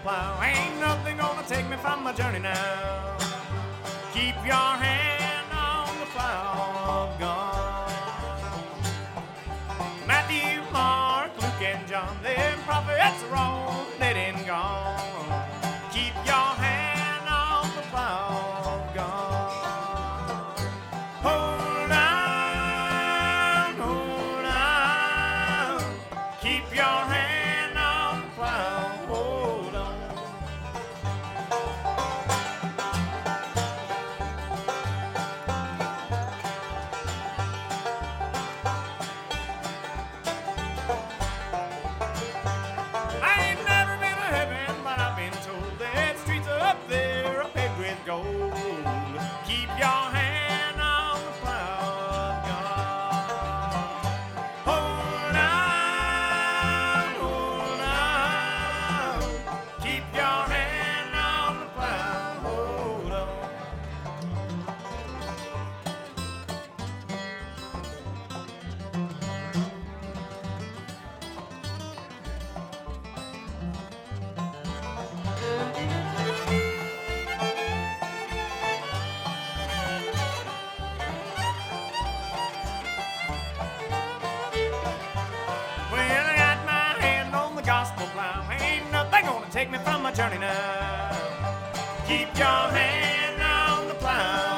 plow. Ain't nothing gonna take me from my journey now. Keep your hand on the plow of God. Matthew, Mark, Luke, and John, them prophets are all dead and gone. Keep your hand on the plow of God. Hold on, keep your hand on the plow, hold on. I ain't never been to heaven, but I've been told that streets are up there, are paved with gold. Keep your hand on the plow of God. Hold on, keep your hand on the plow, hold on. Well, I got my hand on the gospel plow. Ain't nothing gonna take me from my journey now. Keep your hand on the plow